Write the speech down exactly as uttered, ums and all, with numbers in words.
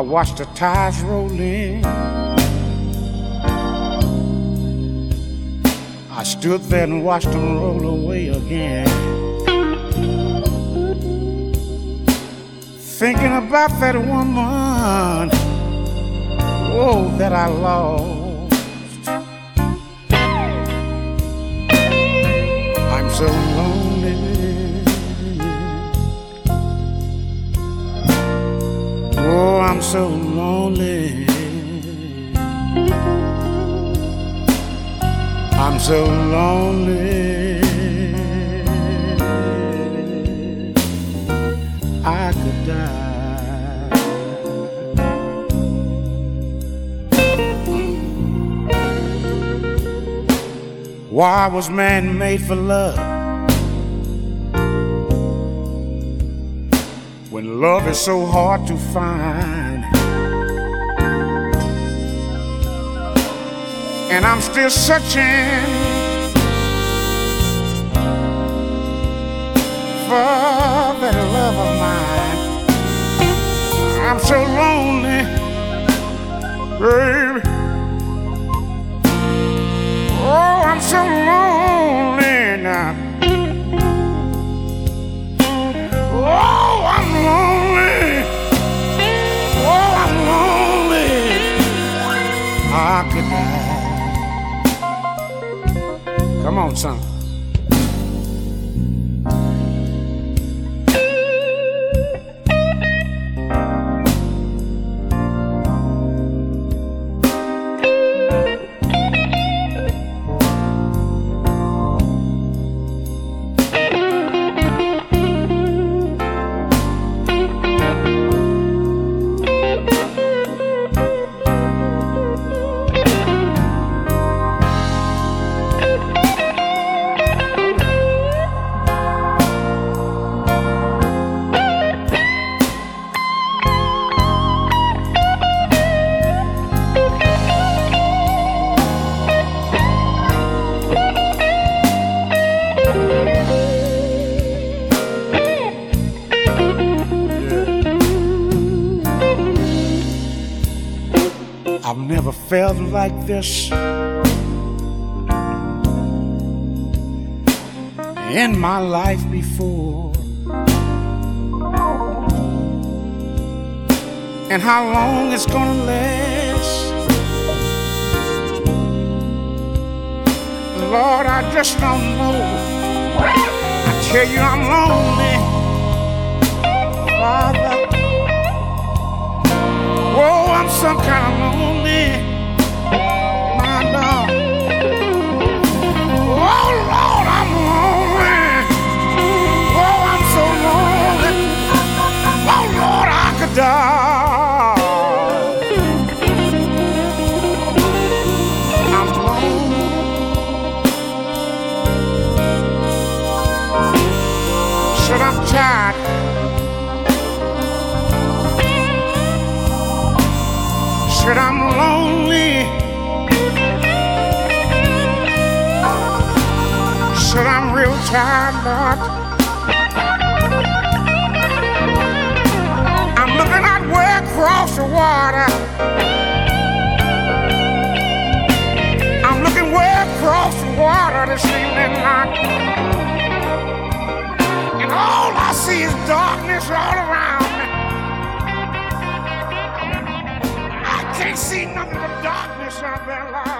watched the tides roll in. I stood there and watched them roll away again, thinking about that woman, oh, that I lost. I'm so lonely. Oh, I'm so lonely. I'm so lonely. I could die. Why was man made for love, when love is so hard to find? And I'm still searching for that love of mine. I'm so lonely, baby. Oh, I'm so lonely now. Oh, I'm lonely. Oh, I'm lonely. I could die. Come on, son. I've never felt like this in my life before. And how long it's gonna last, Lord, I just don't know. I tell you I'm lonely, Father. Whoa, I'm some kind of lonely, my Lord. Oh, Lord, I'm lonely. Oh, I'm so lonely. Oh, Lord, I could die. I'm lonely. Said I'm tired. Said I'm lonely. Said I'm real tired, Lord. I'm looking out way across the water. I'm looking way across the water this evening, Lord. And all I see is darkness all around me. Can't see nothing but darkness out there, Lord.